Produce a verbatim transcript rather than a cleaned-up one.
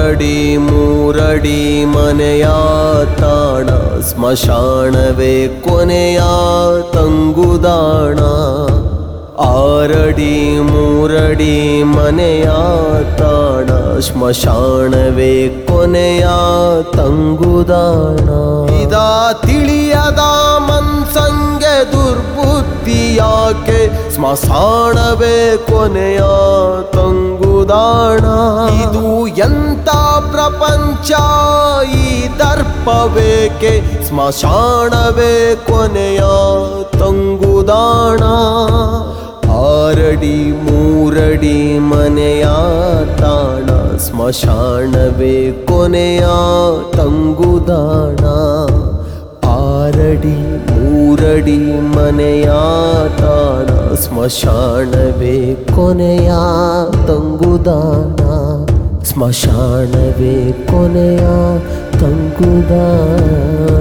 ಆರಡಿ ಮೂರಡಿ ಮನೆಯ ತಾಣ, ಸ್ಮಶಾನವೇ ಕೊನೆಯ ತಂಗುದಾಣ. ಆರಡಿ ಮೂರಡಿ ಮನೆಯ ತಾಣ, ಸ್ಮಶಾನವೇ ಕೊನೆಯ ತಂಗುದಾಣ. ಇದ ತಿಳಿಯದ ಮನ್ಸಂಗೆ ದುರ್ಬುದ್ಧಿ ಯಾಕೆ, ಸ್ಮಶಾನವೇ ಕೊನೆಯ ತಂಗುದಾಣ. ಇದು ಎಂತ ಪ್ರಪಂಚ ಈ ದರ್ಪವೇಕೆ, ಸ್ಮಶಾನವೇ ಕೊನೆಯ ತಂಗುದಾಣ. ಆರಡಿ ಮೂರಡಿ ಮನೆಯ ತಾಣ, ಸ್ಮಶಾನವೇ ಕೊನೆಯ ತಂಗುದಾಣ. ಆರಡಿ ಮೂರಡಿ ಮನೆಯ ತಾಣ, ಸ್ಮಶಾನವೇ ಕೊನೆಯ ತಂಗುದಾಣ. ಸ್ಮಶಾನವೇ ಕೊನೆಯ ತಂಗುದಾಣ.